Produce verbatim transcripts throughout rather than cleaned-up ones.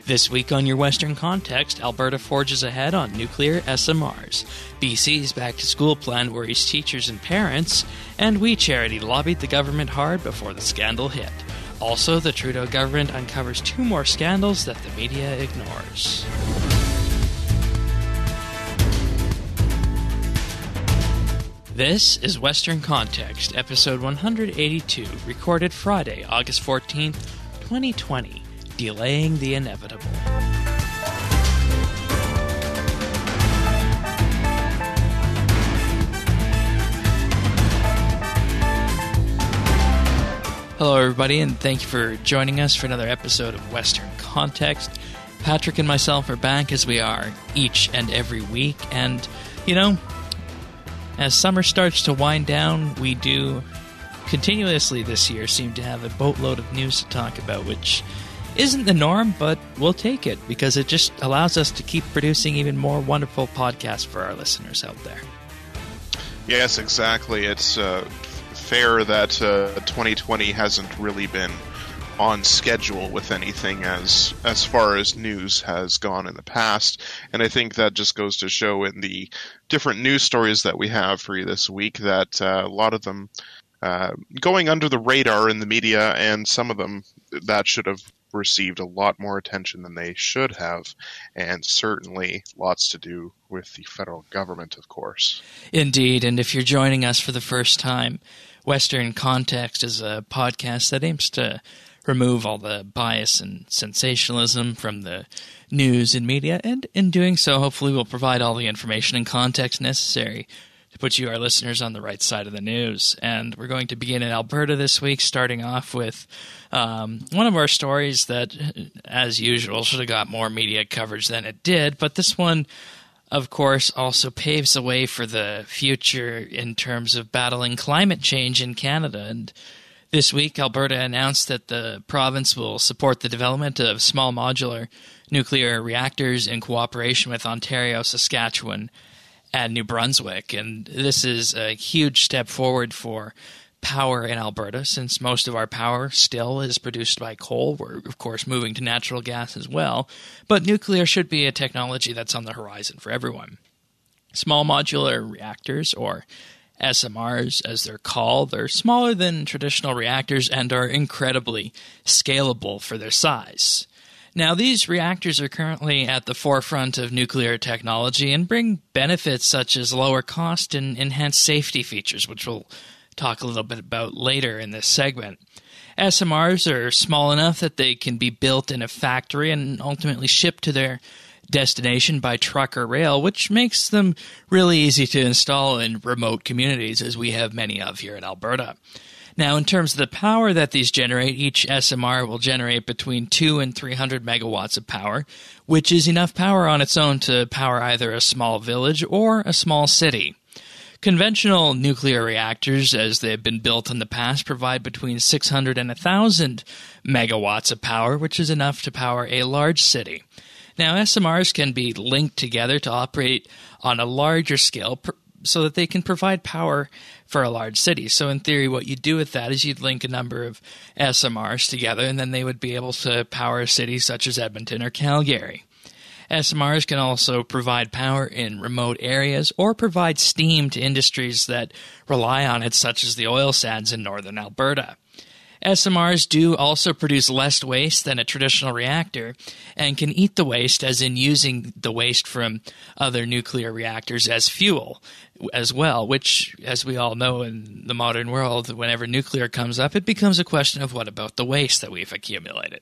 This week on Your Western Context, Alberta forges ahead on nuclear S M Rs. B C's back-to-school plan worries teachers and parents, and We Charity lobbied the government hard before the scandal hit. Also, the Trudeau government uncovers two more scandals that the media ignores. This is Western Context, episode one hundred eighty-two, recorded Friday, August fourteenth, twenty twenty. Delaying the inevitable. Hello, everybody, and thank you for joining us for another episode of Western Context. Patrick and myself are back as we are each and every week, and, you know, as summer starts to wind down, we do continuously this year seem to have a boatload of news to talk about, which isn't the norm, but we'll take it because it just allows us to keep producing even more wonderful podcasts for our listeners out there. Yes, exactly. It's uh, fair that uh, twenty twenty hasn't really been on schedule with anything as as far as news has gone in the past, and I think that just goes to show in the different news stories that we have for you this week that uh, a lot of them uh, going under the radar in the media, and some of them that should have received a lot more attention than they should have, and certainly lots to do with the federal government, of course. Indeed, and if you're joining us for the first time, Western Context is a podcast that aims to remove all the bias and sensationalism from the news and media, and in doing so, hopefully we'll provide all the information and context necessary to put you, our listeners, on the right side of the news. And we're going to begin in Alberta this week, starting off with um, one of our stories that, as usual, should have got more media coverage than it did. But this one, of course, also paves the way for the future in terms of battling climate change in Canada. And this week, Alberta announced that the province will support the development of small modular nuclear reactors in cooperation with Ontario, Saskatchewan, and New Brunswick, and this is a huge step forward for power in Alberta, since most of our power still is produced by coal. We're, of course, moving to natural gas as well, but nuclear should be a technology that's on the horizon for everyone. Small modular reactors, or S M Rs as they're called, are smaller than traditional reactors and are incredibly scalable for their size. Now, these reactors are currently at the forefront of nuclear technology and bring benefits such as lower cost and enhanced safety features, which we'll talk a little bit about later in this segment. S M Rs are small enough that they can be built in a factory and ultimately shipped to their destination by truck or rail, which makes them really easy to install in remote communities, as we have many of here in Alberta. Now, in terms of the power that these generate, each S M R will generate between two and three hundred megawatts of power, which is enough power on its own to power either a small village or a small city. Conventional nuclear reactors, as they've been built in the past, provide between six hundred and one thousand megawatts of power, which is enough to power a large city. Now, S M Rs can be linked together to operate on a larger scale, so that they can provide power for a large city. So in theory, what you'd do with that is you'd link a number of S M Rs together, and then they would be able to power a city such as Edmonton or Calgary. S M Rs can also provide power in remote areas or provide steam to industries that rely on it, such as the oil sands in northern Alberta. S M Rs do also produce less waste than a traditional reactor and can eat the waste, as in using the waste from other nuclear reactors as fuel as well, which, as we all know in the modern world, whenever nuclear comes up, it becomes a question of what about the waste that we've accumulated.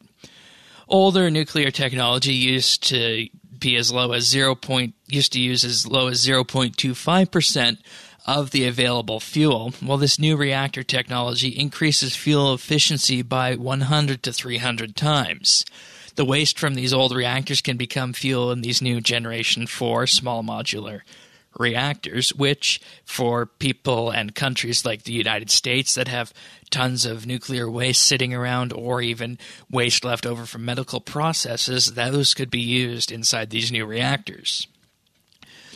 Older nuclear technology used to be as low as zero. Used to use as low as zero point two five percent of the available fuel, while this new reactor technology increases fuel efficiency by one hundred to three hundred times. The waste from these old reactors can become fuel in these new Generation four small modular reactors, which, for people and countries like the United States that have tons of nuclear waste sitting around, or even waste left over from medical processes, those could be used inside these new reactors.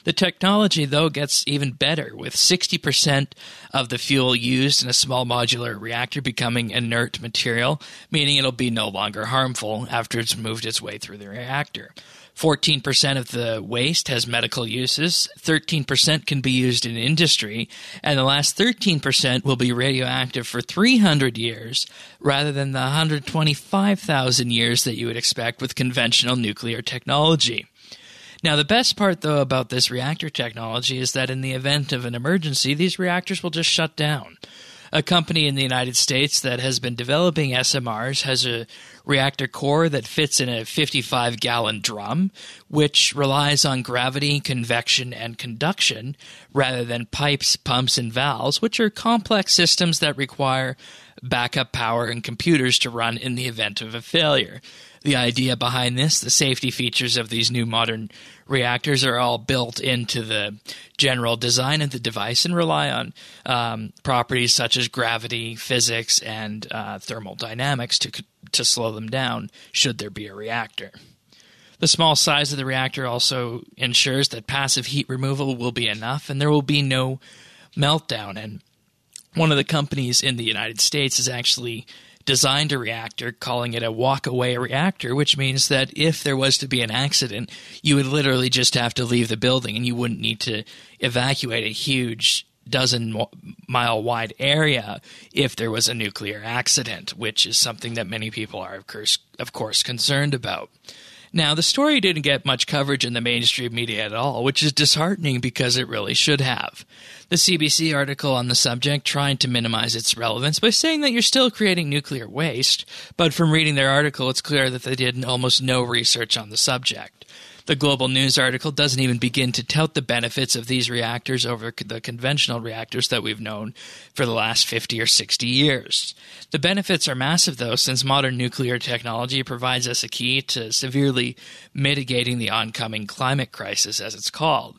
The technology, though, gets even better, with sixty percent of the fuel used in a small modular reactor becoming inert material, meaning it'll be no longer harmful after it's moved its way through the reactor. fourteen percent of the waste has medical uses, thirteen percent can be used in industry, and the last thirteen percent will be radioactive for three hundred years rather than the one hundred twenty-five thousand years that you would expect with conventional nuclear technology. Now, the best part, though, about this reactor technology is that in the event of an emergency, these reactors will just shut down. A company in the United States that has been developing S M Rs has a reactor core that fits in a fifty-five gallon drum, which relies on gravity, convection, and conduction rather than pipes, pumps, and valves, which are complex systems that require backup power and computers to run in the event of a failure. The idea behind this, the safety features of these new modern reactors are all built into the general design of the device and rely on um, properties such as gravity, physics, and uh, thermodynamics to to slow them down should there be a reactor. The small size of the reactor also ensures that passive heat removal will be enough and there will be no meltdown. And one of the companies in the United States has actually designed a reactor, calling it a walk-away reactor, which means that if there was to be an accident, you would literally just have to leave the building and you wouldn't need to evacuate a huge dozen-mile-wide area if there was a nuclear accident, which is something that many people are, of course, of course, concerned about. Now, the story didn't get much coverage in the mainstream media at all, which is disheartening because it really should have. The C B C article on the subject tried to minimize its relevance by saying that you're still creating nuclear waste, but from reading their article, it's clear that they did almost no research on the subject. The Global News article doesn't even begin to tout the benefits of these reactors over the conventional reactors that we've known for the last fifty or sixty years. The benefits are massive, though, since modern nuclear technology provides us a key to severely mitigating the oncoming climate crisis, as it's called.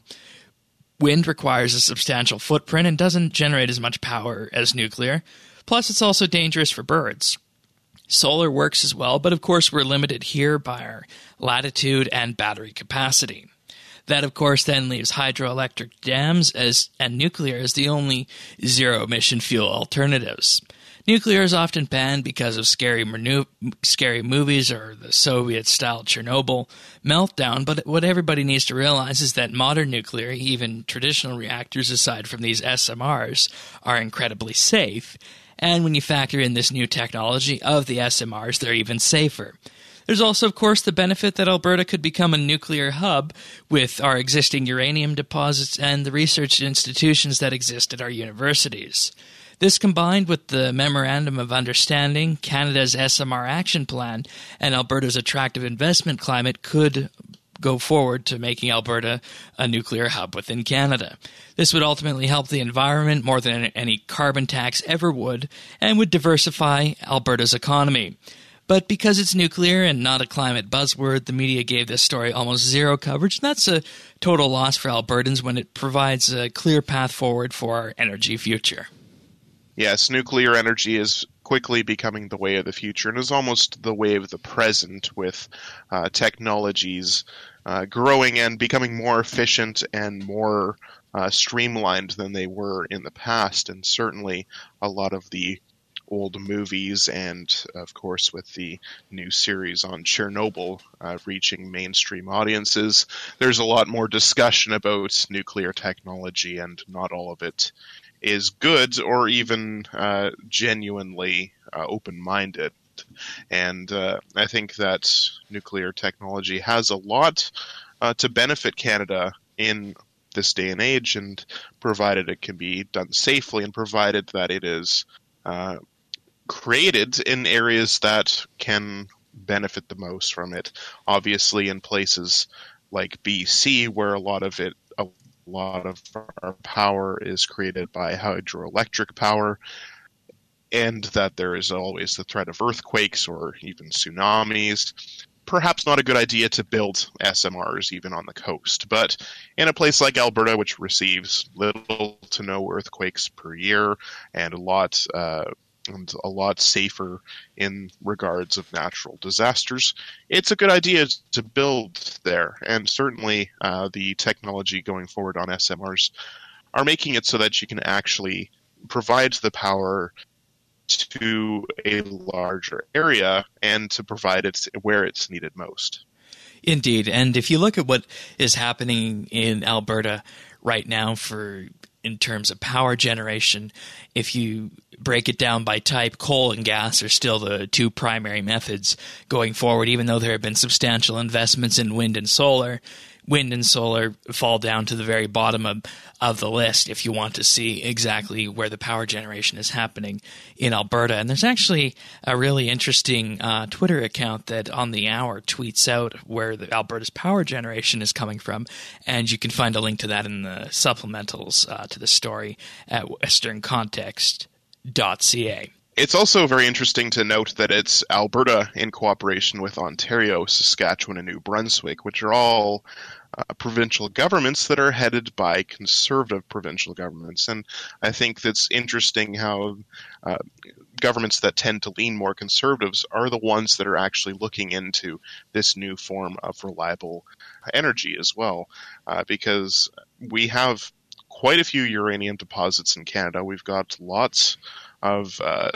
Wind requires a substantial footprint and doesn't generate as much power as nuclear. Plus, it's also dangerous for birds. Solar works as well, but of course we're limited here by our latitude and battery capacity. That, of course, then leaves hydroelectric dams as and nuclear as the only zero-emission fuel alternatives. Nuclear is often banned because of scary, manu- scary movies or the Soviet-style Chernobyl meltdown, but what everybody needs to realize is that modern nuclear, even traditional reactors aside from these S M Rs, are incredibly safe. And when you factor in this new technology of the S M Rs, they're even safer. There's also, of course, the benefit that Alberta could become a nuclear hub with our existing uranium deposits and the research institutions that exist at our universities. This, combined with the Memorandum of Understanding, Canada's S M R Action Plan, and Alberta's attractive investment climate, could go forward to making Alberta a nuclear hub within Canada. This would ultimately help the environment more than any carbon tax ever would, and would diversify Alberta's economy. But because it's nuclear and not a climate buzzword, the media gave this story almost zero coverage, and that's a total loss for Albertans when it provides a clear path forward for our energy future. Yes, nuclear energy is quickly becoming the way of the future and is almost the way of the present, with uh, technologies uh, growing and becoming more efficient and more uh, streamlined than they were in the past. And certainly a lot of the old movies and, of course, with the new series on Chernobyl uh, reaching mainstream audiences, there's a lot more discussion about nuclear technology, and not all of it is good or even uh, genuinely uh, open-minded. And uh, I think that nuclear technology has a lot uh, to benefit Canada in this day and age, and provided it can be done safely and provided that it is uh, created in areas that can benefit the most from it. Obviously in places like B C, where a lot of it a lot of our power is created by hydroelectric power, and that there is always the threat of earthquakes or even tsunamis. Perhaps not a good idea to build S M Rs even on the coast. But in a place like Alberta, which receives little to no earthquakes per year and a lot uh, and a lot safer in regards of natural disasters, it's a good idea to build there. And certainly uh, the technology going forward on S M Rs are making it so that you can actually provide the power to a larger area and to provide it where it's needed most. Indeed. And if you look at what is happening in Alberta right now for in terms of power generation, if you break it down by type, coal and gas are still the two primary methods going forward, even though there have been substantial investments in wind and solar. Wind and solar fall down to the very bottom of, of the list if you want to see exactly where the power generation is happening in Alberta. And there's actually a really interesting uh, Twitter account that on the hour tweets out where the Alberta's power generation is coming from, and you can find a link to that in the supplementals uh, to the story at western context dot c a. It's also very interesting to note that it's Alberta in cooperation with Ontario, Saskatchewan, and New Brunswick, which are all uh, provincial governments that are headed by conservative provincial governments. And I think that's interesting how uh, governments that tend to lean more conservatives are the ones that are actually looking into this new form of reliable energy as well, uh, because we have quite a few uranium deposits in Canada. We've got lots of uh,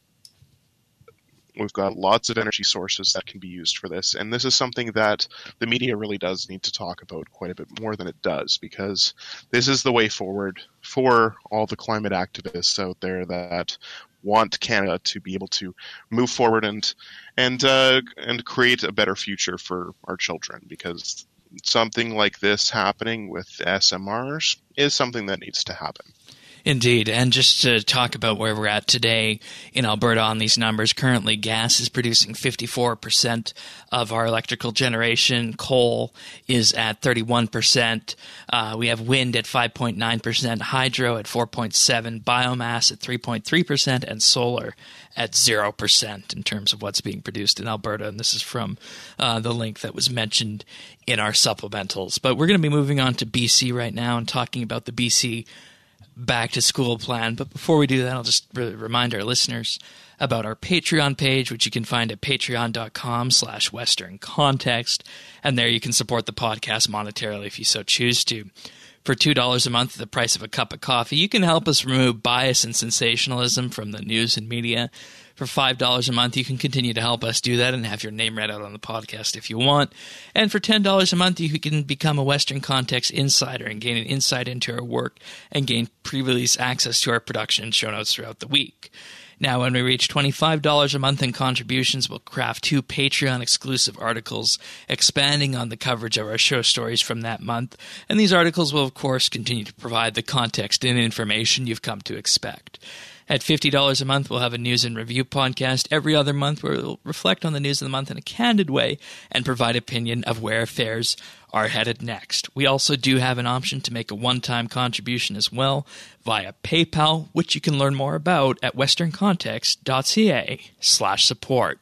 we've got lots of energy sources that can be used for this, and this is something that the media really does need to talk about quite a bit more than it does, because this is the way forward for all the climate activists out there that want Canada to be able to move forward and and uh, and create a better future for our children, because something like this happening with S M Rs is something that needs to happen. Indeed. And just to talk about where we're at today in Alberta on these numbers, currently gas is producing fifty-four percent of our electrical generation. Coal is at thirty-one percent. Uh, we have wind at five point nine percent, hydro at four point seven percent, biomass at three point three percent, and solar at zero percent in terms of what's being produced in Alberta. And this is from uh, the link that was mentioned in our supplementals. But we're going to be moving on to B C right now and talking about the B C back to school plan. But before we do that, I'll just re- remind our listeners about our Patreon page, which you can find at patreon.com slash Western Context. And there you can support the podcast monetarily if you so choose to. For two dollars a month, the price of a cup of coffee, you can help us remove bias and sensationalism from the news and media. For five dollars a month, you can continue to help us do that and have your name read out on the podcast if you want. And for ten dollars a month, you can become a Western Context insider and gain an insight into our work and gain pre-release access to our production and show notes throughout the week. Now, when we reach twenty-five dollars a month in contributions, we'll craft two Patreon-exclusive articles expanding on the coverage of our show stories from that month. And these articles will, of course, continue to provide the context and information you've come to expect. At fifty dollars a month, we'll have a news and review podcast every other month where we'll reflect on the news of the month in a candid way and provide opinion of where affairs are headed next. We also do have an option to make a one-time contribution as well via PayPal, which you can learn more about at westerncontext.ca slash support.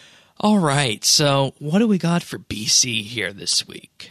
All right, so what do we got for B C here this week?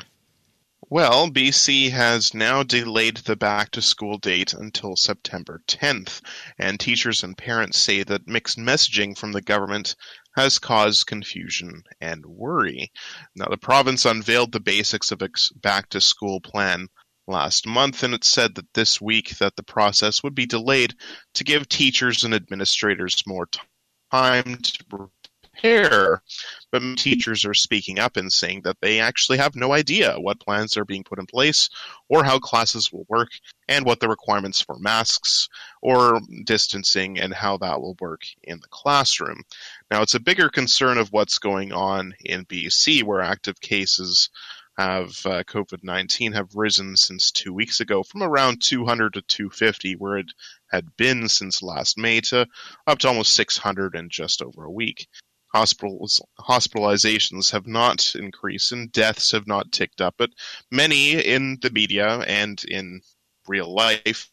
Well, B C has now delayed the back-to-school date until September tenth, and teachers and parents say that mixed messaging from the government has caused confusion and worry. Now, the province unveiled the basics of its back-to-school plan last month, and it said that this week that the process would be delayed to give teachers and administrators more time to prepare. But teachers are speaking up and saying that they actually have no idea what plans are being put in place or how classes will work and what the requirements for masks or distancing and how that will work in the classroom. Now, it's a bigger concern of what's going on in B C, where active cases have uh, COVID nineteen have risen since two weeks ago from around two hundred to two hundred fifty, where it had been since last May, to up to almost six hundred in just over a week. Hospitals, hospitalizations have not increased and deaths have not ticked up, but many in the media and in real life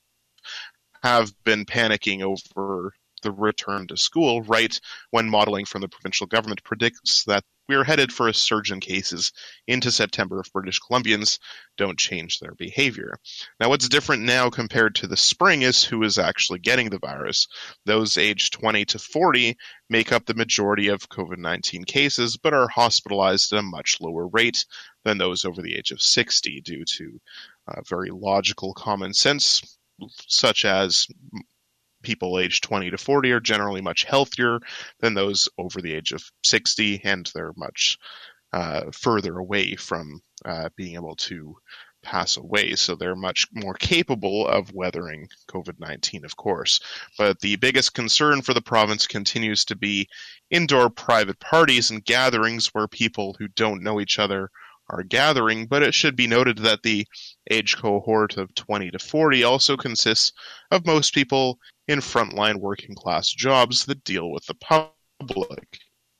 have been panicking over the return to school right when modeling from the provincial government predicts that we are headed for a surge in cases into September if British Columbians don't change their behavior. Now, what's different now compared to the spring is who is actually getting the virus. Those aged twenty to forty make up the majority of COVID nineteen cases, but are hospitalized at a much lower rate than those over the age of sixty due to uh, very logical common sense, such as people aged twenty to forty are generally much healthier than those over the age of sixty, and they're much uh, further away from uh, being able to pass away. So they're much more capable of weathering COVID nineteen, of course. But the biggest concern for the province continues to be indoor private parties and gatherings where people who don't know each other are gathering, but it should be noted that the age cohort of twenty to forty also consists of most people in frontline working class jobs that deal with the public.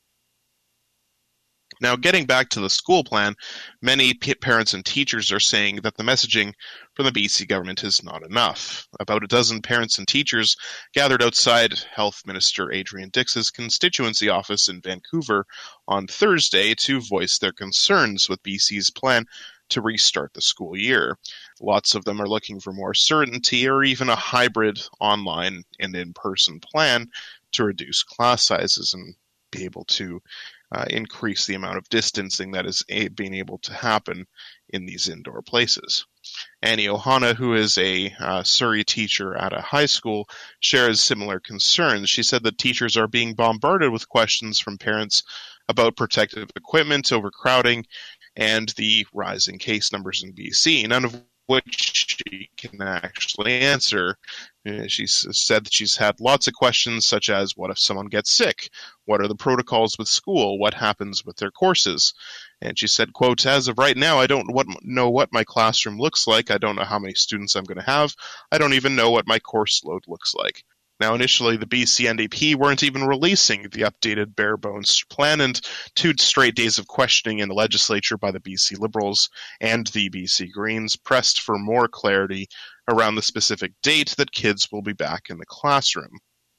Now, getting back to the school plan, many p- parents and teachers are saying that the messaging from the B C government is not enough. About a dozen parents and teachers gathered outside Health Minister Adrian Dix's constituency office in Vancouver on Thursday to voice their concerns with B C's plan to restart the school year. Lots of them are looking for more certainty or even a hybrid online and in-person plan to reduce class sizes and be able to uh, increase the amount of distancing that is a- being able to happen in these indoor places. Annie Ohana, who is a uh, Surrey teacher at a high school, shares similar concerns. She said that teachers are being bombarded with questions from parents about protective equipment, overcrowding, and the rising case numbers in B C, none of which she can actually answer. Uh, she said that she's had lots of questions such as, what if someone gets sick? What are the protocols with school? What happens with their courses? And she said, quote, as of right now, I don't what, know what my classroom looks like. I don't know how many students I'm going to have. I don't even know what my course load looks like. Now, initially, the B C N D P weren't even releasing the updated bare-bones plan, and two straight days of questioning in the legislature by the B C Liberals and the B C Greens pressed for more clarity around the specific date that kids will be back in the classroom.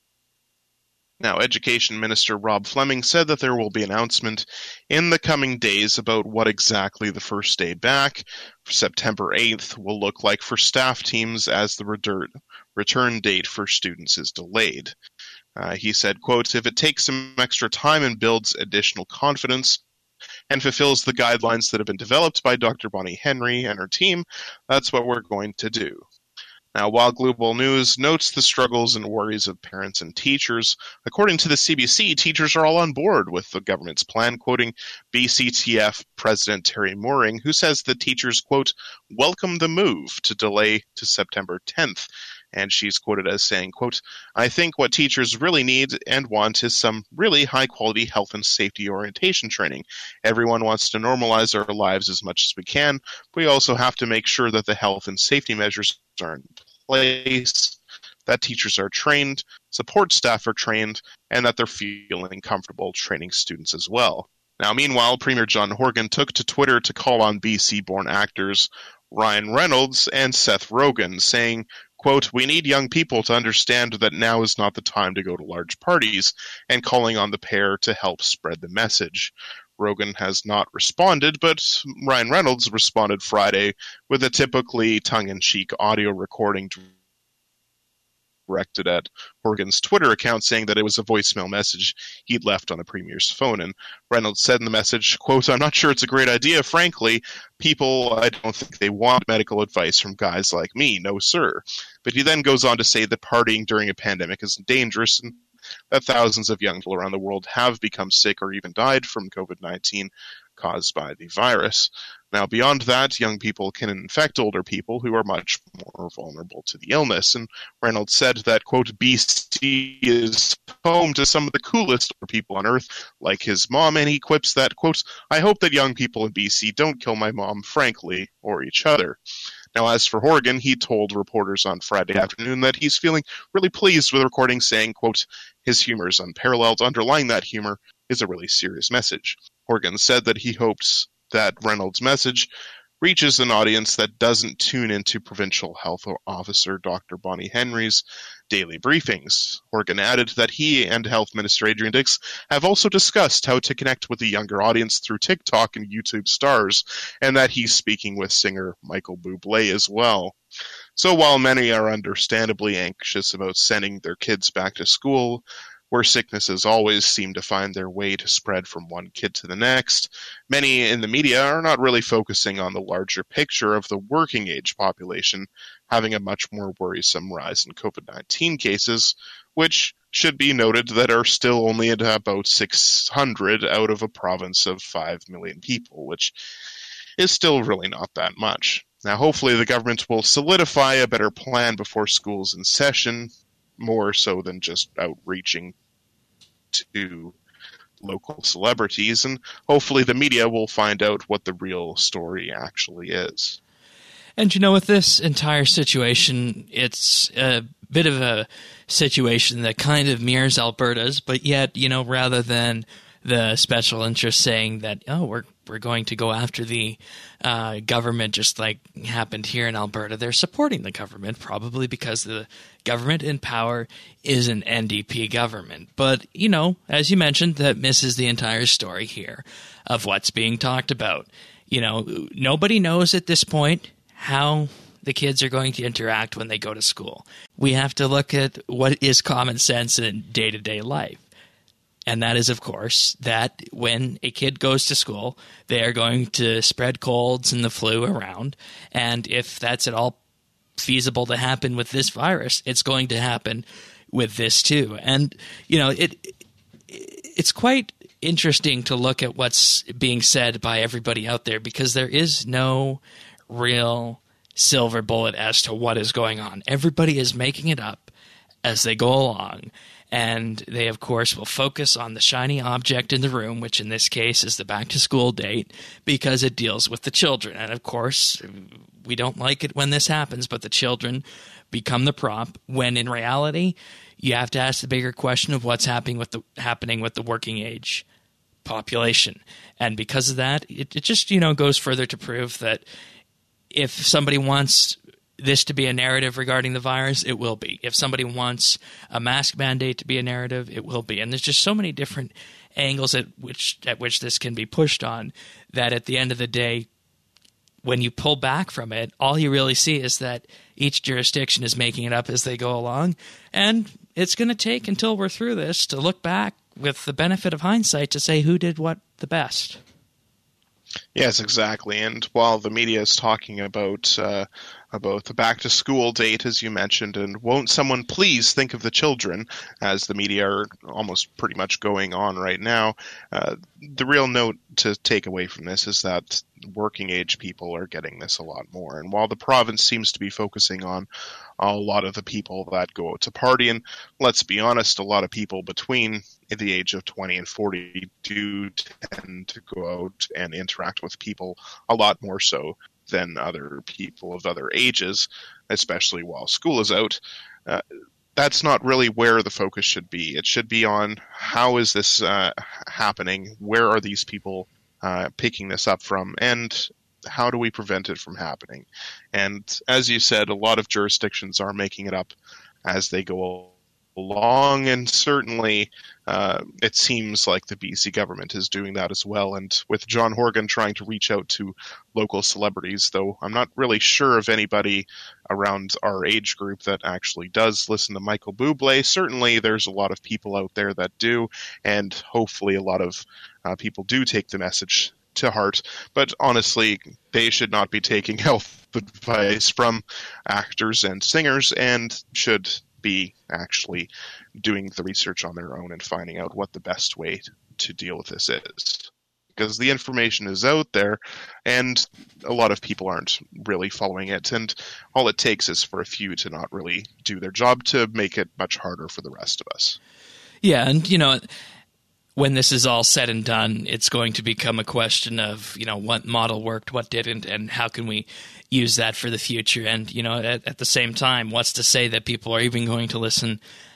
Now, Education Minister Rob Fleming said that there will be an announcement in the coming days about what exactly the first day back, September eighth, will look like for staff teams as the return, return date for students is delayed. Uh, he said, quote, if it takes some extra time and builds additional confidence and fulfills the guidelines that have been developed by Doctor Bonnie Henry and her team, that's what we're going to do. Now, while Global News notes the struggles and worries of parents and teachers, according to the C B C, teachers are all on board with the government's plan, quoting B C T F President Terry Mooring, who says that teachers, quote, welcome the move to delay to September tenth. And she's quoted as saying, quote, I think what teachers really need and want is some really high-quality health and safety orientation training. Everyone wants to normalize our lives as much as we can, but we also have to make sure that the health and safety measures are in place, that teachers are trained, support staff are trained, and that they're feeling comfortable training students as well. Now, meanwhile, Premier John Horgan took to Twitter to call on B C-born actors Ryan Reynolds and Seth Rogen, saying, quote, we need young people to understand that now is not the time to go to large parties, and calling on the pair to help spread the message. Rogen has not responded, but Ryan Reynolds responded Friday with a typically tongue-in-cheek audio recording directed at Horgan's Twitter account saying that it was a voicemail message he'd left on the Premier's phone. And Reynolds said in the message, quote, I'm not sure it's a great idea, frankly. People, I don't think they want medical advice from guys like me. No, sir. But he then goes on to say that partying during a pandemic is dangerous and that thousands of young people around the world have become sick or even died from COVID nineteen caused by the virus. Now, beyond that, young people can infect older people who are much more vulnerable to the illness. And Reynolds said that, quote, B C is home to some of the coolest people on earth, like his mom, and he quips that, quote, I hope that young people in B C don't kill my mom, frankly, or each other. Now, as for Horgan, he told reporters on Friday afternoon that he's feeling really pleased with the recording, saying, quote, his humor is unparalleled. Underlying that humor is a really serious message. Horgan said that he hopes that Reynolds' message reaches an audience that doesn't tune into Provincial Health Officer Doctor Bonnie Henry's daily briefings. Horgan added that he and Health Minister Adrian Dix have also discussed how to connect with a younger audience through TikTok and YouTube stars, and that he's speaking with singer Michael Bublé as well. So while many are understandably anxious about sending their kids back to school, where sicknesses always seem to find their way to spread from one kid to the next, many in the media are not really focusing on the larger picture of the working age population having a much more worrisome rise in COVID nineteen cases, which should be noted that are still only at about six hundred out of a province of five million people, which is still really not that much. Now, hopefully the government will solidify a better plan before school's in session, more so than just outreaching to local celebrities, and hopefully the media will find out what the real story actually is. And you know, with this entire situation, it's a bit of a situation that kind of mirrors Alberta's, but yet, you know, rather than the special interest saying that, oh, we're we're going to go after the uh, government just like happened here in Alberta, they're supporting the government, probably because the government in power is an N D P government. But, you know, as you mentioned, that misses the entire story here of what's being talked about. You know, nobody knows at this point how the kids are going to interact when they go to school. We have to look at what is common sense in day-to-day life. And that is, of course, that when a kid goes to school, they are going to spread colds and the flu around. And if that's at all feasible to happen with this virus, it's going to happen with this too. And, you know, it it's quite interesting to look at what's being said by everybody out there, because there is no real silver bullet as to what is going on. Everybody is making it up as they go along. And they, of course, will focus on the shiny object in the room, which in this case is the back-to-school date, because it deals with the children. And, of course, we don't like it when this happens, but the children become the prop, when in reality you have to ask the bigger question of what's happening with the, happening with the working-age population. And because of that, it, it just, you know, goes further to prove that if somebody wants this to be a narrative regarding the virus, it will be. If somebody wants a mask mandate to be a narrative, it will be. And there's just so many different angles at which at which this can be pushed on, that at the end of the day, when you pull back from it, all you really see is that each jurisdiction is making it up as they go along. And it's going to take until we're through this to look back with the benefit of hindsight to say who did what the best. Yes, exactly. And while the media is talking about uh, about the back-to-school date, as you mentioned, and won't someone please think of the children, as the media are almost pretty much going on right now, uh, the real note to take away from this is that working-age people are getting this a lot more. And while the province seems to be focusing on a lot of the people that go out to party, and let's be honest, a lot of people between the age of twenty and forty do tend to go out and interact with people a lot more so than other people of other ages, especially while school is out. Uh, that's not really where the focus should be. It should be on how is this uh, happening, where are these people uh, picking this up from, and how do we prevent it from happening? And as you said, a lot of jurisdictions are making it up as they go along, and certainly uh, it seems like the B C government is doing that as well. And with John Horgan trying to reach out to local celebrities, though I'm not really sure of anybody around our age group that actually does listen to Michael Bublé. Certainly there's a lot of people out there that do, and hopefully a lot of uh, people do take the message to heart. But honestly, they should not be taking health advice from actors and singers, and should be actually doing the research on their own and finding out what the best way to deal with this is. Because the information is out there, and a lot of people aren't really following it, and all it takes is for a few to not really do their job to make it much harder for the rest of us. Yeah, and you know, when this is all said and done, it's going to become a question of, you know, what model worked, what didn't, and how can we use that for the future. And, you know, at, at the same time, what's to say that people are even going to listen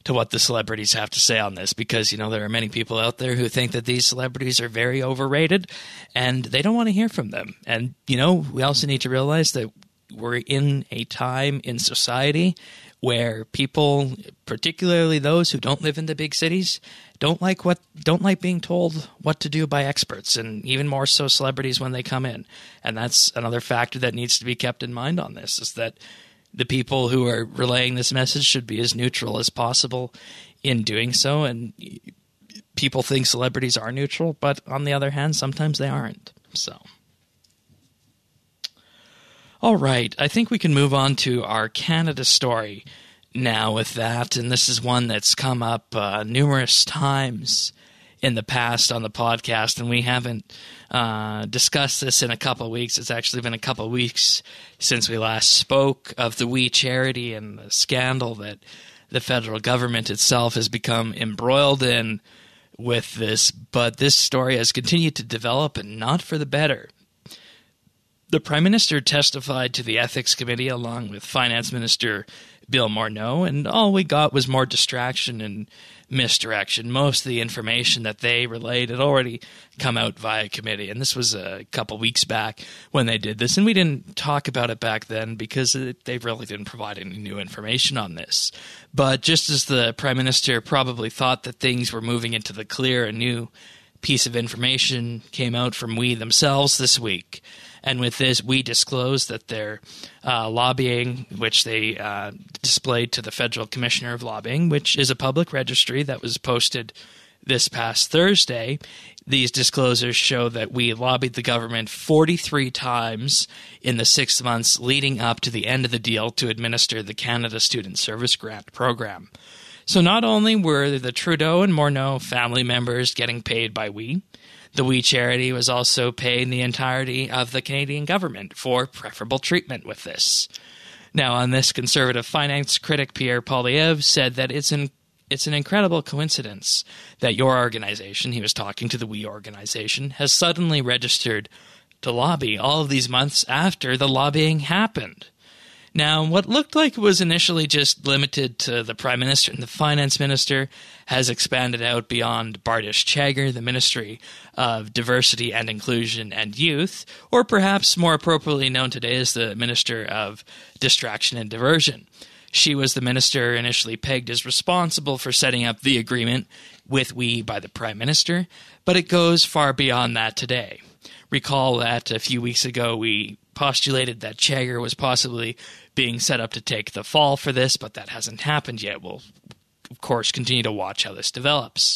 to what the celebrities have to say on this, because, you know, there are many people out there who think that these celebrities are very overrated and they don't want to hear from them. And, you know, we also need to realize that we're in a time in society where people, particularly those who don't live in the big cities, don't like what don't like being told what to do by experts, and even more so celebrities when they come in. And that's another factor that needs to be kept in mind on this, is that the people who are relaying this message should be as neutral as possible in doing so. And people think celebrities are neutral, but on the other hand, sometimes they aren't. So, all right, I think we can move on to our Canada story now with that. And this is one that's come up uh, numerous times in the past on the podcast, and we haven't uh, discussed this in a couple of weeks. It's actually been a couple of weeks since we last spoke of the We Charity and the scandal that the federal government itself has become embroiled in with this. But this story has continued to develop, and not for the better. The Prime Minister testified to the Ethics Committee along with Finance Minister Bill Morneau, and all we got was more distraction and misdirection. Most of the information that they relayed had already come out via committee, and this was a couple weeks back when they did this, and we didn't talk about it back then because it, they really didn't provide any new information on this. But just as the Prime Minister probably thought that things were moving into the clear, a new piece of information came out from We themselves this week. And with this, We disclosed that their uh, lobbying, which they uh, displayed to the Federal Commissioner of Lobbying, which is a public registry that was posted this past Thursday, these disclosures show that we lobbied the government forty-three times in the six months leading up to the end of the deal to administer the Canada Student Service Grant program. So not only were the Trudeau and Morneau family members getting paid by We, the We Charity was also paying the entirety of the Canadian government for preferable treatment with this. Now, on this, conservative finance critic Pierre Poilievre said that it's an it's an incredible coincidence that your organization, he was talking to the We organization, has suddenly registered to lobby all of these months after the lobbying happened. Now, what looked like it was initially just limited to the Prime Minister and the Finance Minister has expanded out beyond Bardish Chagger, the Ministry of Diversity and Inclusion and Youth, or perhaps more appropriately known today as the Minister of Distraction and Diversion. She was the minister initially pegged as responsible for setting up the agreement with We by the Prime Minister, but it goes far beyond that today. Recall that a few weeks ago we postulated that Chagger was possibly being set up to take the fall for this, but that hasn't happened yet. We'll, of course, continue to watch how this develops.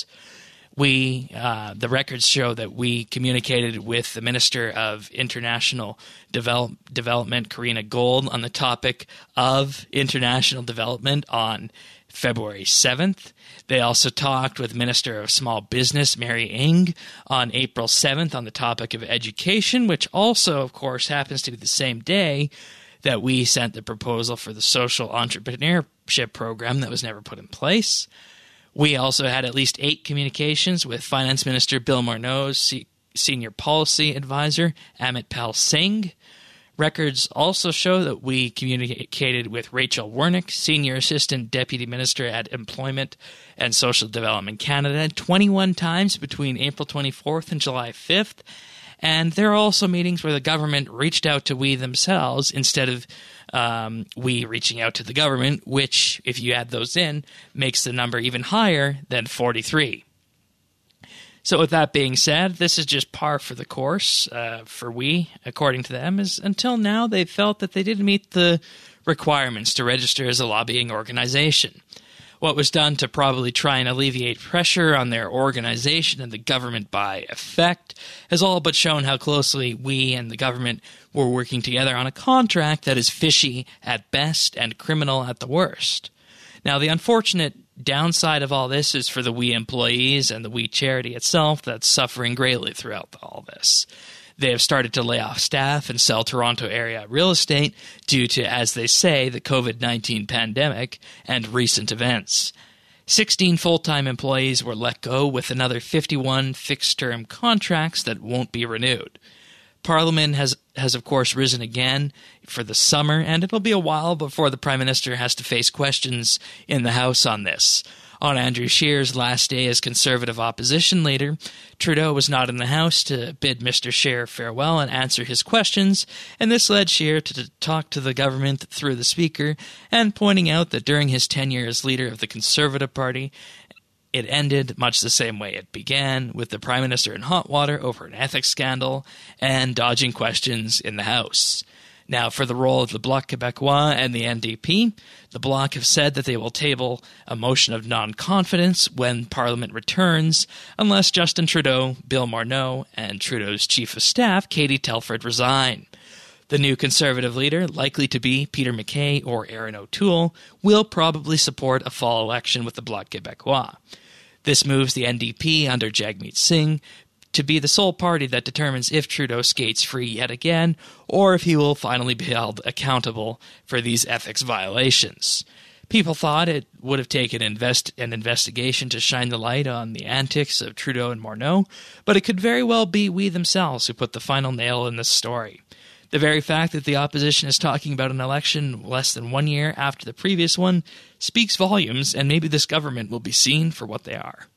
We, uh, the records show that we communicated with the Minister of International Develop- Development, Karina Gold, on the topic of international development on February seventh. They also talked with Minister of Small Business, Mary Ng, on April seventh on the topic of education, which also, of course, happens to be the same day that we sent the proposal for the social entrepreneurship program that was never put in place. We also had at least eight communications with Finance Minister Bill Morneau's se- Senior Policy Advisor, Amit Pal Singh. Records also show that we communicated with Rachel Wernick, Senior Assistant Deputy Minister at Employment and Social Development Canada, twenty-one times between April twenty-fourth and July fifth. And there are also meetings where the government reached out to We themselves instead of um, We reaching out to the government, which, if you add those in, makes the number even higher than forty-three. So with that being said, this is just par for the course uh, for We, according to them, is until now they felt that they didn't meet the requirements to register as a lobbying organization. What was done to probably try and alleviate pressure on their organization and the government by effect has all but shown how closely We and the government were working together on a contract that is fishy at best and criminal at the worst. Now, the unfortunate downside of all this is for the We employees and the We charity itself that's suffering greatly throughout all this. They have started to lay off staff and sell Toronto area real estate due to, as they say, the covid nineteen pandemic and recent events. sixteen full-time employees were let go, with another fifty-one fixed-term contracts that won't be renewed. Parliament has, has of course risen again for the summer, and it'll be a while before the Prime Minister has to face questions in the House on this. On Andrew Scheer's last day as Conservative opposition leader, Trudeau was not in the House to bid Mister Scheer farewell and answer his questions, and this led Scheer to talk to the government through the Speaker, and pointing out that during his tenure as leader of the Conservative Party, it ended much the same way it began, with the Prime Minister in hot water over an ethics scandal and dodging questions in the House. Now, for the role of the Bloc Québécois and the N D P, the Bloc have said that they will table a motion of non-confidence when Parliament returns, unless Justin Trudeau, Bill Morneau, and Trudeau's Chief of Staff, Katie Telford, resign. The new Conservative leader, likely to be Peter MacKay or Erin O'Toole, will probably support a fall election with the Bloc Québécois. This moves the N D P under Jagmeet Singh to be the sole party that determines if Trudeau skates free yet again, or if he will finally be held accountable for these ethics violations. People thought it would have taken invest- an investigation to shine the light on the antics of Trudeau and Morneau, but it could very well be we themselves who put the final nail in this story. The very fact that the opposition is talking about an election less than one year after the previous one speaks volumes, and maybe this government will be seen for what they are.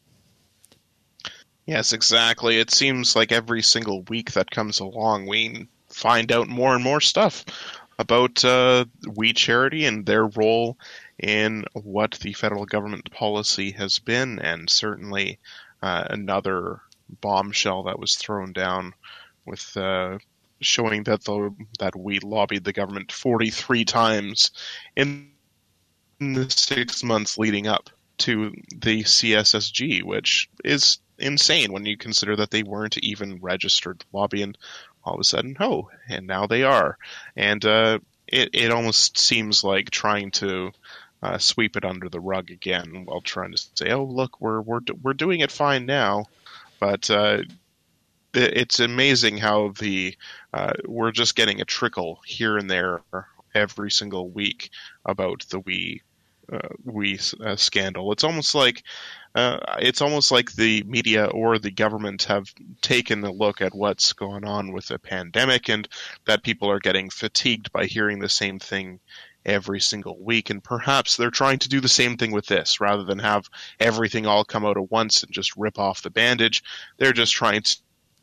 Yes, exactly. It seems like every single week that comes along, we find out more and more stuff about uh, We Charity and their role in what the federal government policy has been, and certainly uh, another bombshell that was thrown down with uh, showing that the that we lobbied the government forty-three times in the six months leading up to the C S S G, which is insane when you consider that they weren't even registered to lobby, and all of a sudden, oh, and now they are. And uh, it, it almost seems like trying to uh, sweep it under the rug again while trying to say, oh, look, we're we're we're doing it fine now. But uh, it, it's amazing how the uh, we're just getting a trickle here and there every single week about the we uh, we uh, scandal. It's almost like Uh, it's almost like the media or the government have taken a look at what's going on with the pandemic, and that people are getting fatigued by hearing the same thing every single week. And perhaps they're trying to do the same thing with this, rather than have everything all come out at once and just rip off the bandage. They're just trying to,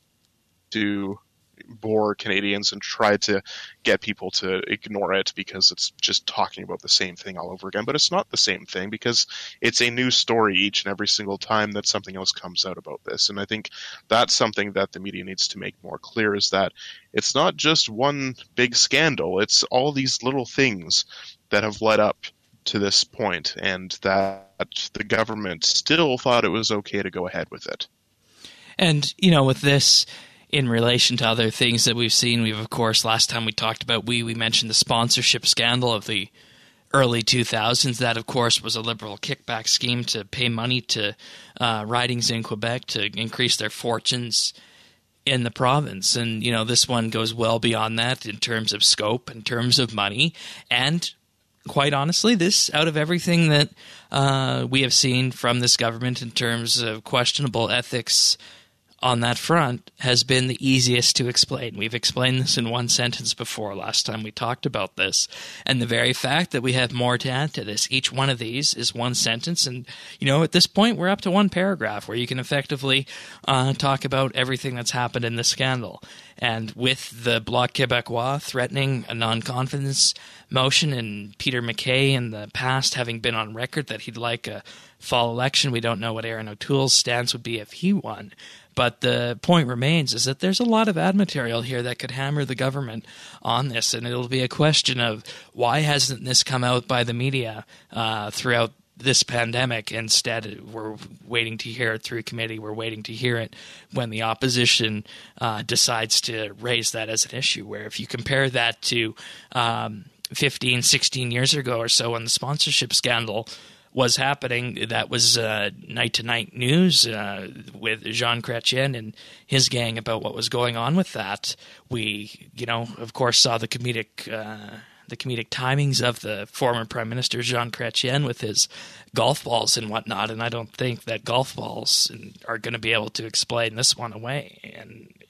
to bore Canadians and try to get people to ignore it because it's just talking about the same thing all over again. But it's not the same thing, because it's a new story each and every single time that something else comes out about this. And I think that's something that the media needs to make more clear, is that it's not just one big scandal. It's all these little things that have led up to this point, and that the government still thought it was okay to go ahead with it. And, you know, with this, in relation to other things that we've seen, we've, of course, last time we talked about we, we mentioned the sponsorship scandal of the early two thousands. That, of course, was a Liberal kickback scheme to pay money to uh, ridings in Quebec to increase their fortunes in the province. And, you know, this one goes well beyond that in terms of scope, in terms of money. And quite honestly, this, out of everything that uh, we have seen from this government in terms of questionable ethics on that front, has been the easiest to explain. We've explained this in one sentence before last time we talked about this. And the very fact that we have more to add to this, each one of these is one sentence. And, you know, at this point, we're up to one paragraph where you can effectively uh, talk about everything that's happened in this scandal. And with the Bloc Québécois threatening a non-confidence motion, and Peter MacKay in the past having been on record that he'd like a fall election, we don't know what Erin O'Toole's stance would be if he won. But the point remains is that there's a lot of ad material here that could hammer the government on this, and it'll be a question of why hasn't this come out by the media uh, throughout this pandemic. Instead, we're waiting to hear it through committee. We're waiting to hear it when the opposition uh, decides to raise that as an issue, where if you compare that to um, fifteen, sixteen years ago or so when the sponsorship scandal was happening, that was uh, night-to-night news uh, with Jean Chrétien and his gang about what was going on with that. We, you know, of course, saw the comedic uh, the comedic timings of the former Prime Minister Jean Chrétien with his golf balls and whatnot, and I don't think that golf balls are going to be able to explain this one away. And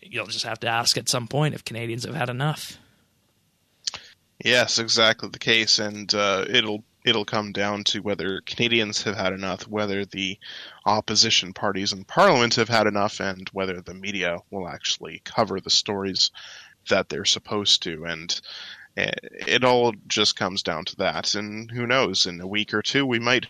you'll just have to ask at some point if Canadians have had enough. Yes, exactly the case, and uh, it'll it'll come down to whether Canadians have had enough, whether the opposition parties in Parliament have had enough, and whether the media will actually cover the stories that they're supposed to. And it all just comes down to that. And who knows, in a week or two, we might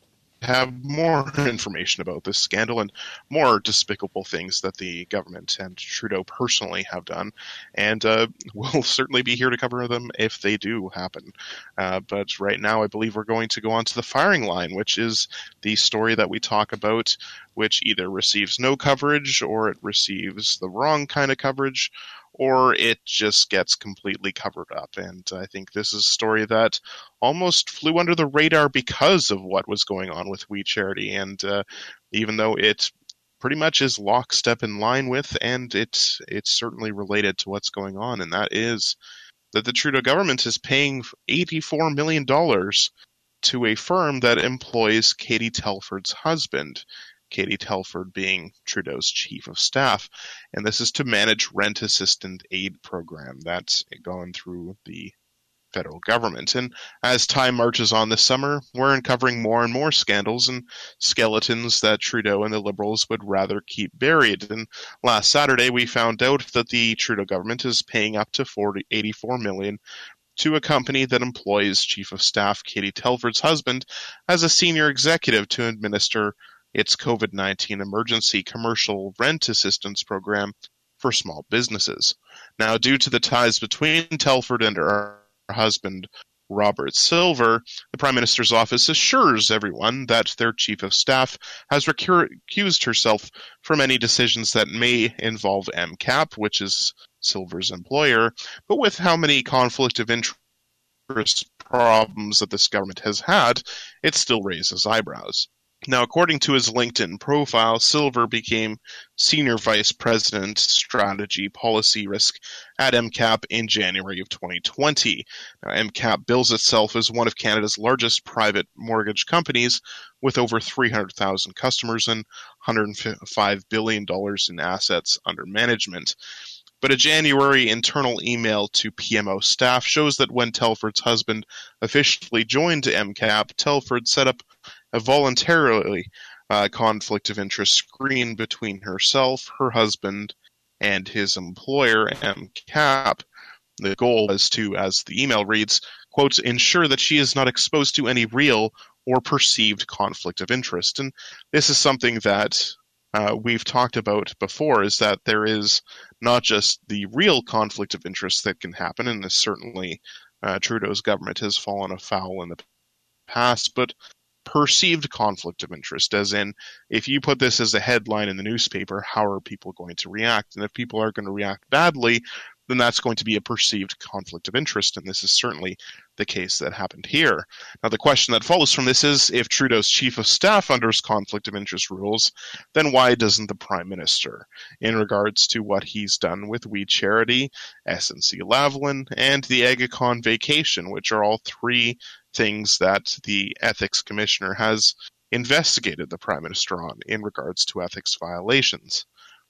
have more information about this scandal and more despicable things that the government and Trudeau personally have done. And uh, we'll certainly be here to cover them if they do happen. Uh, but right now, I believe we're going to go on to the firing line, which is the story that we talk about, which either receives no coverage or it receives the wrong kind of coverage, or it just gets completely covered up. And I think this is a story that almost flew under the radar because of what was going on with We Charity. And uh, even though it pretty much is lockstep in line with, and it's, it's certainly related to what's going on, and that is that the Trudeau government is paying eighty-four million dollars to a firm that employs Katie Telford's husband, Katie Telford being Trudeau's chief of staff. And this is to manage rent assistance aid program that's gone through the federal government. And as time marches on this summer, we're uncovering more and more scandals and skeletons that Trudeau and the Liberals would rather keep buried. And last Saturday, we found out that the Trudeau government is paying up to forty, eighty-four million dollars to a company that employs chief of staff Katie Telford's husband as a senior executive to administer its COVID nineteen emergency commercial rent assistance program for small businesses. Now, due to the ties between Telford and her husband, Robert Silver, the Prime Minister's office assures everyone that their chief of staff has recused herself from any decisions that may involve M C A P, which is Silver's employer, but with how many conflict of interest problems that this government has had, it still raises eyebrows. Now, according to his LinkedIn profile, Silver became Senior Vice President, Strategy Policy Risk at M C A P in January of twenty twenty. Now, M C A P bills itself as one of Canada's largest private mortgage companies with over three hundred thousand customers and one hundred five billion dollars in assets under management. But a January internal email to P M O staff shows that when Telford's husband officially joined M C A P, Telford set up a voluntarily uh, conflict of interest screen between herself, her husband, and his employer, M C A P. The goal was to, as the email reads, quote, ensure that she is not exposed to any real or perceived conflict of interest. And this is something that uh, we've talked about before, is that there is not just the real conflict of interest that can happen, and this certainly uh, Trudeau's government has fallen afoul in the past, but perceived conflict of interest, as in, if you put this as a headline in the newspaper, how are people going to react? And if people are going to react badly, then that's going to be a perceived conflict of interest, and this is certainly the case that happened here. Now, the question that follows from this is, if Trudeau's chief of staff unders conflict of interest rules, then why doesn't the Prime Minister? In regards to what he's done with We Charity, S N C Lavalin, and the Agacon Vacation, which are all three things that the Ethics Commissioner has investigated the Prime Minister on in regards to ethics violations.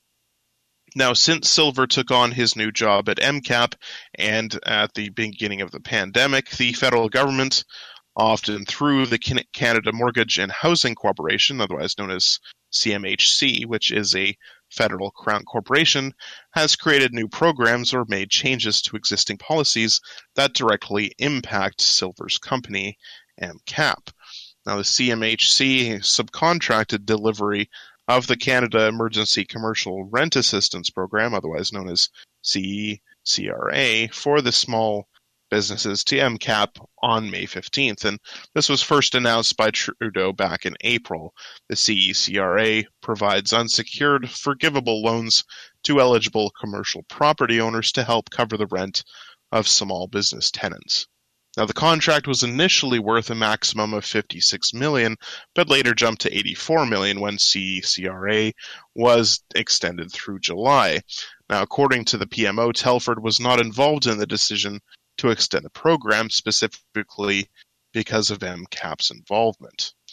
Now, since Silver took on his new job at M C A P and at the beginning of the pandemic, the federal government, often through the Canada Mortgage and Housing Corporation, otherwise known as C M H C, which is a federal crown corporation, has created new programs or made changes to existing policies that directly impact Silver's company, M C A P. Now, the C M H C subcontracted delivery of the Canada Emergency Commercial Rent Assistance Program, otherwise known as C C R A, for the small businesses to M C A P on May fifteenth, and this was first announced by Trudeau back in April. The C E C R A provides unsecured, forgivable loans to eligible commercial property owners to help cover the rent of small business tenants. Now, the contract was initially worth a maximum of fifty-six million dollars, but later jumped to eighty-four million dollars when C E C R A was extended through July. Now, according to the P M O, Telford was not involved in the decision to extend the program, specifically because of M C A P's involvement.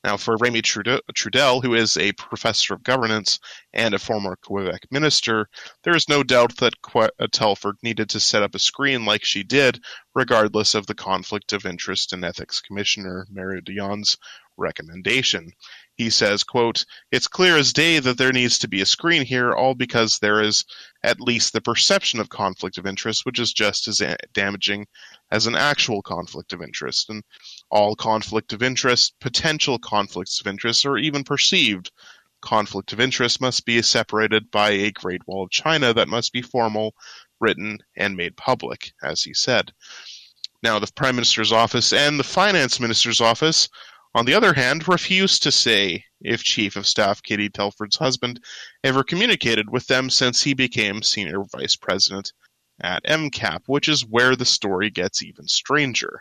Now, for Remy Trudel, who is a professor of governance and a former Quebec minister, there is no doubt that Que- Telford needed to set up a screen like she did, regardless of the conflict of interest and ethics commissioner Mario Dionne's recommendation. He says, quote, "It's clear as day that there needs to be a screen here, all because there is at least the perception of conflict of interest, which is just as damaging as an actual conflict of interest. And all conflict of interest, potential conflicts of interest, or even perceived conflict of interest must be separated by a Great Wall of China that must be formal, written, and made public," as he said. Now, the Prime Minister's office and the Finance Minister's office, on the other hand, refused to say if Chief of Staff Katie Telford's husband ever communicated with them since he became Senior Vice President at M CAP, which is where the story gets even stranger.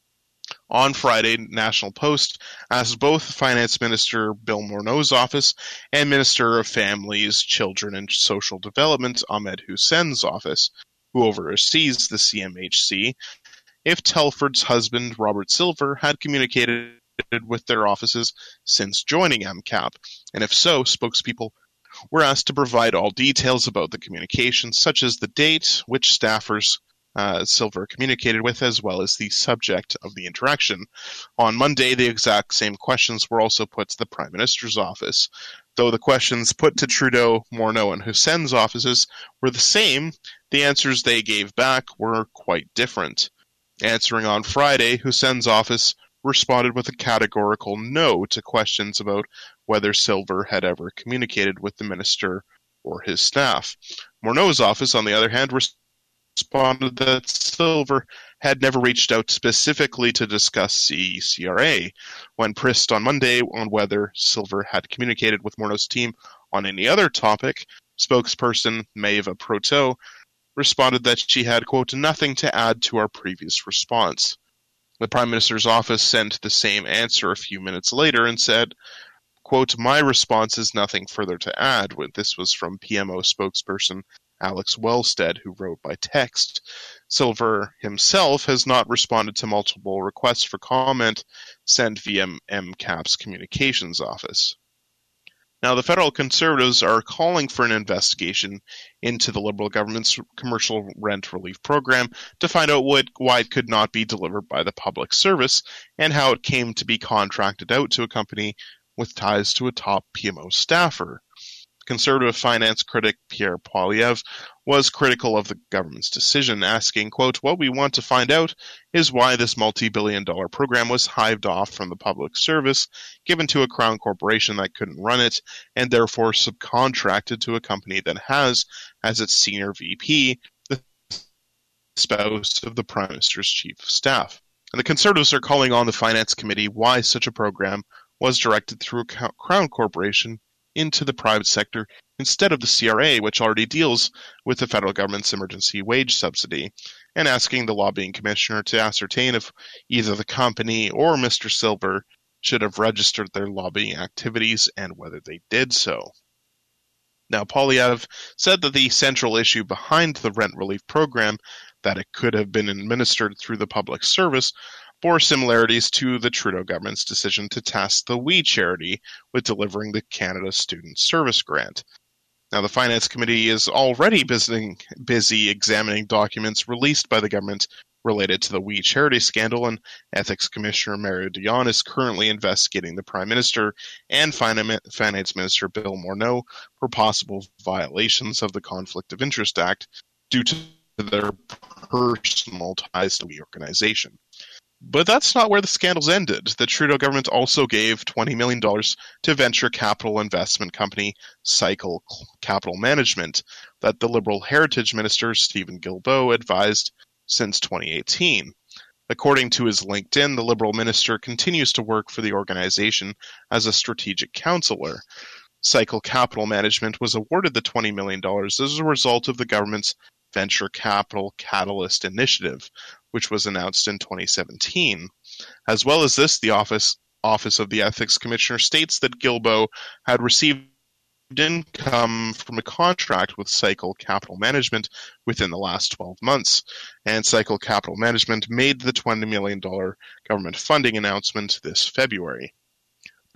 On Friday, National Post asked both Finance Minister Bill Morneau's office and Minister of Families, Children and Social Development Ahmed Hussein's office, who oversees the C M H C, if Telford's husband, Robert Silver, had communicated with their offices since joining M CAP, and if so, spokespeople were asked to provide all details about the communication, such as the date, which staffers uh, Silver communicated with, as well as the subject of the interaction. On Monday, the exact same questions were also put to the Prime Minister's office. Though the questions put to Trudeau, Morneau, and Hussein's offices were the same, the answers they gave back were quite different. Answering on Friday, Hussein's office responded with a categorical no to questions about whether Silver had ever communicated with the minister or his staff. Morneau's office, on the other hand, responded that Silver had never reached out specifically to discuss C C R A. When pressed on Monday on whether Silver had communicated with Morneau's team on any other topic, spokesperson Maeva Proteau responded that she had, quote, "nothing to add to our previous response." The Prime Minister's office sent the same answer a few minutes later and said, quote, "My response is nothing further to add." This was from P M O spokesperson Alex Wellstead, who wrote by text. Silver himself has not responded to multiple requests for comment sent via M CAP's communications office. Now, the federal Conservatives are calling for an investigation into the Liberal government's commercial rent relief program to find out what, why it could not be delivered by the public service and how it came to be contracted out to a company with ties to a top P M O staffer. Conservative finance critic Pierre Poilievre was critical of the government's decision, asking, quote, "What we want to find out is why this multi-billion dollar program was hived off from the public service, given to a crown corporation that couldn't run it, and therefore subcontracted to a company that has, as its senior V P, the spouse of the Prime Minister's Chief of Staff." And the Conservatives are calling on the Finance Committee why such a program was directed through a crown corporation into the private sector instead of the C R A, which already deals with the federal government's emergency wage subsidy, and asking the lobbying commissioner to ascertain if either the company or Mister Silver should have registered their lobbying activities and whether they did so. Now, Poilievre said that the central issue behind the rent relief program, that it could have been administered through the public service, bore similarities to the Trudeau government's decision to task the We Charity with delivering the Canada Student Service Grant. Now, the Finance Committee is already busy, busy examining documents released by the government related to the We Charity scandal, and Ethics Commissioner Mario Dionne is currently investigating the Prime Minister and Finance Minister Bill Morneau for possible violations of the Conflict of Interest Act due to their personal ties to the organization. But that's not where the scandals ended. The Trudeau government also gave twenty million dollars to venture capital investment company Cycle Capital Management that the Liberal Heritage Minister Stephen Guilbeault advised since twenty eighteen. According to his LinkedIn, the Liberal minister continues to work for the organization as a strategic counselor. Cycle Capital Management was awarded the twenty million dollars as a result of the government's Venture Capital Catalyst Initiative, which was announced in twenty seventeen. As well as this, the Office Office of the Ethics Commissioner states that Guilbeault had received income from a contract with Cycle Capital Management within the last twelve months, and Cycle Capital Management made the twenty million dollars government funding announcement this February.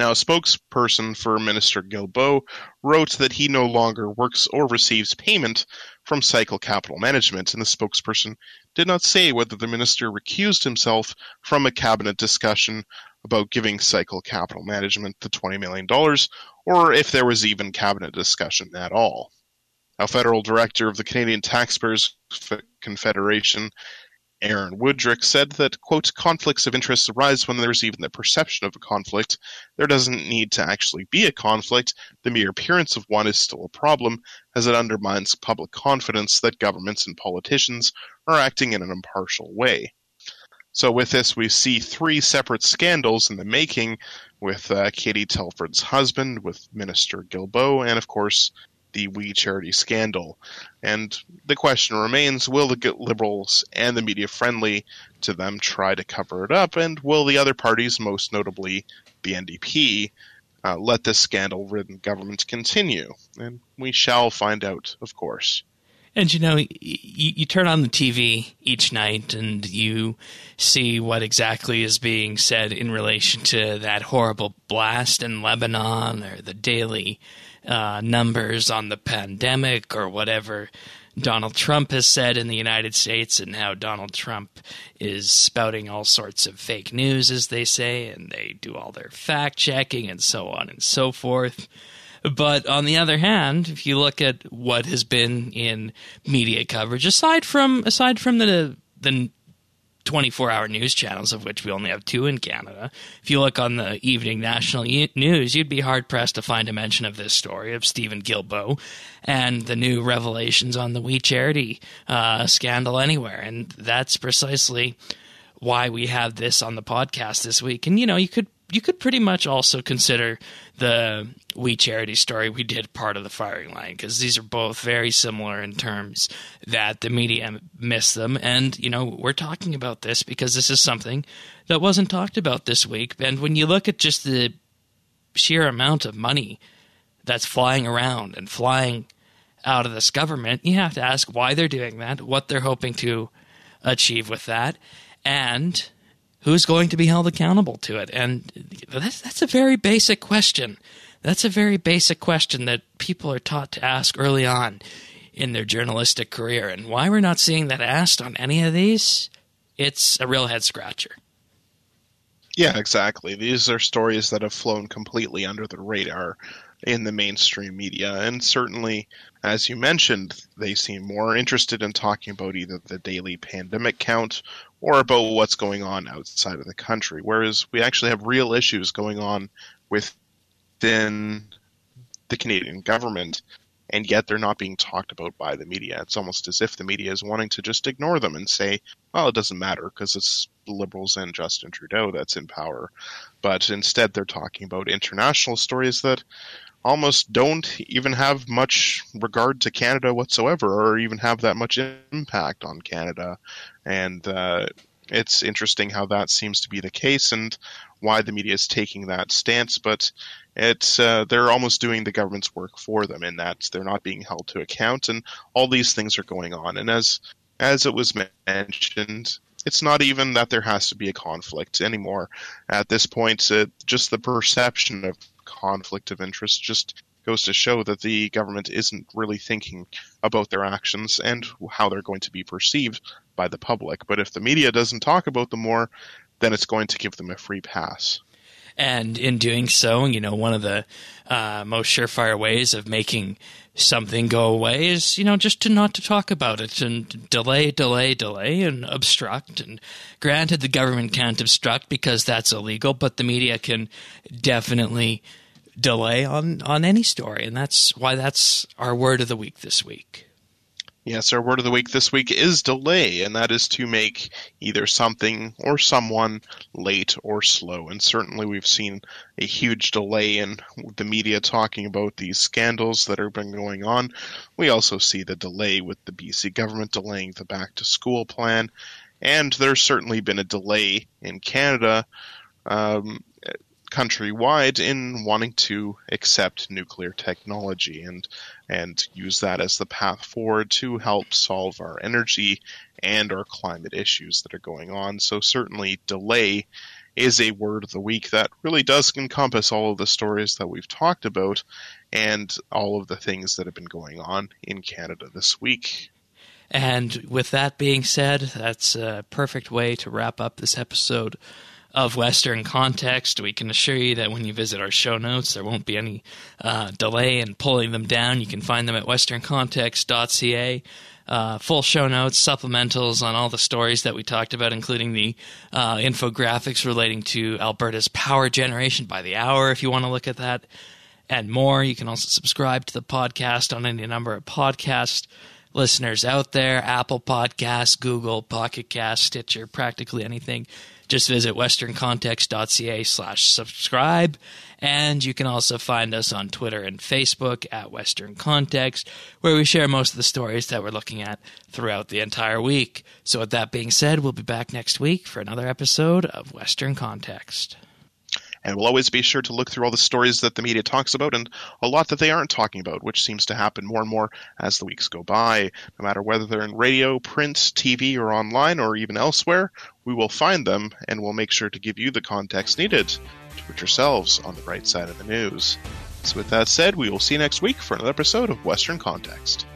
Now, a spokesperson for Minister Guilbeault wrote that he no longer works or receives payment from Cycle Capital Management, and the spokesperson did not say whether the minister recused himself from a cabinet discussion about giving Cycle Capital Management the twenty million dollars, or if there was even cabinet discussion at all. A federal director of the Canadian Taxpayers Confederation, Aaron Woodrick, said that, quote, conflicts of interest arise when there's even the perception of a conflict. There doesn't need to actually be a conflict. The mere appearance of one is still a problem, as it undermines public confidence that governments and politicians are acting in an impartial way. So with this, we see three separate scandals in the making, with uh, Katie Telford's husband, with Minister Guilbeault, and of course, the We Charity scandal. And the question remains, will the Liberals and the media friendly to them try to cover it up, and will the other parties, most notably the N D P, uh, let this scandal-ridden government continue? And we shall find out, of course. And, you know, you, you turn on the T V each night and you see what exactly is being said in relation to that horrible blast in Lebanon, or the daily uh, numbers on the pandemic, or whatever Donald Trump has said in the United States, and how Donald Trump is spouting all sorts of fake news, as they say, and they do all their fact-checking and so on and so forth. But on the other hand, if you look at what has been in media coverage, aside from aside from the the twenty-four hour news channels, of which we only have two in Canada, if you look on the evening national news, you'd be hard-pressed to find a mention of this story of Steven Guilbeault and the new revelations on the We Charity uh, scandal anywhere. And that's precisely why we have this on the podcast this week. And, you know, you could you could pretty much also consider the We Charity story we did part of the firing line, because these are both very similar in terms that the media missed them. And, you know, we're talking about this because this is something that wasn't talked about this week. And when you look at just the sheer amount of money that's flying around and flying out of this government, you have to ask why they're doing that, what they're hoping to achieve with that, and who's going to be held accountable to it. And that's, that's a very basic question. That's a very basic question that people are taught to ask early on in their journalistic career. And why we're not seeing that asked on any of these, it's a real head-scratcher. Yeah, exactly. These are stories that have flown completely under the radar in the mainstream media. And certainly, as you mentioned, they seem more interested in talking about either the daily pandemic count or about what's going on outside of the country, whereas we actually have real issues going on within the Canadian government, and yet they're not being talked about by the media. It's almost as if the media is wanting to just ignore them and say, well, it doesn't matter because it's the Liberals and Justin Trudeau that's in power. But instead they're talking about international stories that almost don't even have much regard to Canada whatsoever, or even have that much impact on Canada. And uh, it's interesting how that seems to be the case and why the media is taking that stance. But it's uh, they're almost doing the government's work for them in that they're not being held to account, and all these things are going on. And as as it was mentioned, it's not even that there has to be a conflict anymore. At this point, uh, just the perception of conflict of interest just goes to show that the government isn't really thinking about their actions and how they're going to be perceived by the public. But if the media doesn't talk about them more, then it's going to give them a free pass. And in doing so, you know, one of the uh, most surefire ways of making something go away is, you know, just to not to talk about it and delay, delay, delay, and obstruct. And granted, the government can't obstruct because that's illegal, but the media can definitely delay on, on any story. And that's why that's our word of the week this week. Yes, our word of the week this week is delay, and that is to make either something or someone late or slow. And certainly we've seen a huge delay in the media talking about these scandals that have been going on. We also see the delay with the B C government delaying the back-to-school plan, and there's certainly been a delay in Canada um, countrywide in wanting to accept nuclear technology and and use that as the path forward to help solve our energy and our climate issues that are going on. So certainly delay is a word of the week that really does encompass all of the stories that we've talked about and all of the things that have been going on in Canada this week. And with that being said, that's a perfect way to wrap up this episode of Western Context. We can assure you that when you visit our show notes, there won't be any uh, delay in pulling them down. You can find them at western context dot c a. Uh, full show notes, supplementals on all the stories that we talked about, including the uh, infographics relating to Alberta's power generation by the hour, if you want to look at that, and more. You can also subscribe to the podcast on any number of podcast listeners out there, Apple Podcasts, Google, Pocket Cast, Stitcher, practically anything. Just visit western context dot c a slash subscribe, and you can also find us on Twitter and Facebook at Western Context, where we share most of the stories that we're looking at throughout the entire week. So with that being said, we'll be back next week for another episode of Western Context. And we'll always be sure to look through all the stories that the media talks about and a lot that they aren't talking about, which seems to happen more and more as the weeks go by. No matter whether they're in radio, print, T V, or online, or even elsewhere, we will find them and we'll make sure to give you the context needed to put yourselves on the right side of the news. So with that said, we will see you next week for another episode of Western Context.